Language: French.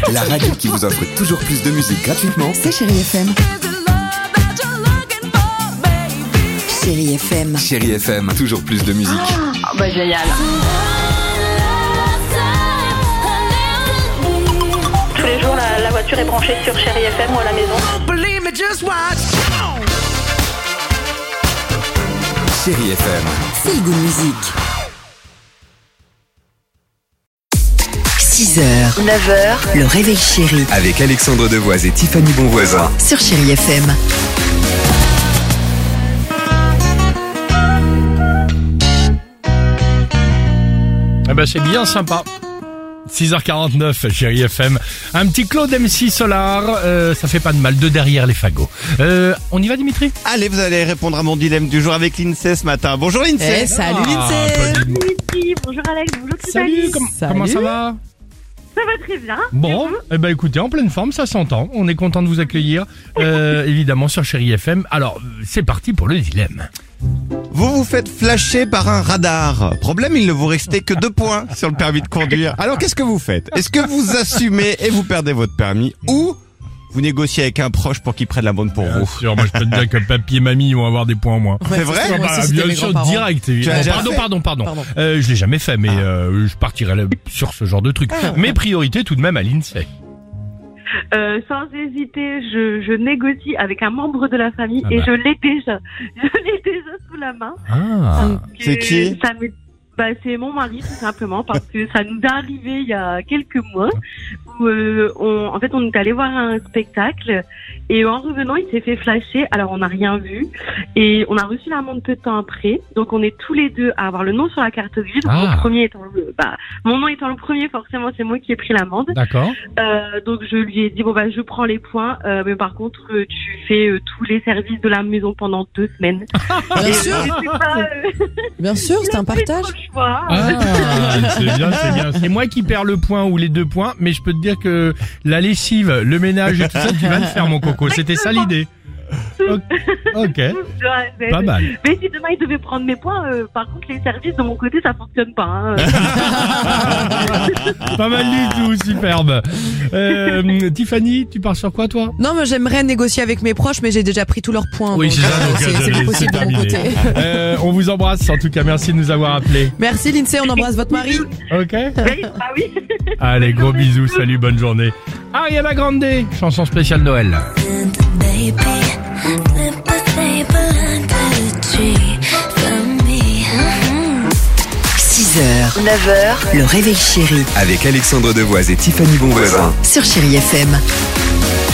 La radio qui vous offre toujours plus de musique gratuitement. C'est Chérie FM. Chérie FM. Chérie FM, toujours plus de musique. Ah bah génial. Tous les jours, la voiture est branchée sur Chérie FM ou à la maison. Chérie FM. Feel Good Music. 6h, 9h, le réveil chéri Avec Alexandre Devoise et Tiffany Bonvoisin. sur Chérie FM. Eh ben c'est bien sympa. 6h49, Chérie FM. Un petit Claude MC Solar, ça fait pas de mal, de derrière les fagots. On y va, Dimitri? Allez, vous allez répondre à mon dilemme du jour avec l'INSEE ce matin. Bonjour l'INSEE. Salut Bonjour bonjour Alex, bonjour Salut, comment ça va? Ça va très bien. Bon, eh ben écoutez, en pleine forme, ça s'entend. On est content de vous accueillir, évidemment sur Chérie FM. Alors, c'est parti pour le dilemme. Vous vous faites flasher par un radar. Problème, il ne vous restait que 2 points sur le permis de conduire. Alors qu'est-ce que vous faites? Est-ce que vous assumez et vous perdez votre permis ou vous négociez avec un proche pour qu'il prenne la bonne pour Bien vous? sûr, moi je peux te dire que papy et mamie vont avoir des points en moins. C'est vrai? Ah bah, bien sûr, direct. Tu as déjà Pardon. fait Je l'ai jamais fait, mais je partirai sur ce genre de truc. Mes priorités tout de même à l'INSEE. Sans hésiter, je négocie avec un membre de la famille et je l'ai déjà. Je l'ai déjà sous la main. Ah. Donc, C'est qui? C'est mon mari tout simplement parce que ça nous est arrivé il y a quelques mois où on est allé voir un spectacle et en revenant il s'est fait flasher. Alors on n'a rien vu et on a reçu l'amende peu de temps après. Donc on est tous les deux à avoir le nom sur la carte grise. Donc mon premier étant mon nom étant le premier, forcément c'est moi qui ai pris l'amende. D'accord. Donc je lui ai dit je prends les points, mais par contre tu fais tous les services de la maison pendant 2 semaines. Bien sûr. Bien sûr, c'est un partage. C'est bien. C'est moi qui perds le point ou les 2 points, mais je peux te dire que la lessive, le ménage et tout ça, tu vas le faire, mon coco. C'était ça l'idée. Ok. Pas mal. Mais si demain il devait prendre mes points, par contre les services de mon côté ça fonctionne pas. Hein. Pas mal du tout, superbe. Tiffany, tu pars sur quoi toi? Non, mais j'aimerais négocier avec mes proches, mais j'ai déjà pris tous leurs points. Oui, donc, c'est ça, donc, c'est pas possible de mon terminé. côté. On vous embrasse, en tout cas, merci de nous avoir appelés. Merci l'INSEE, on embrasse votre mari. Ok. Oui. Allez, gros bisous, salut, bonne journée. Ariana Grande, chanson spéciale Noël. 6h, 9h, le réveil chéri Avec Alexandre Devoise et Tiffany Bonvoisin. sur Chérie FM.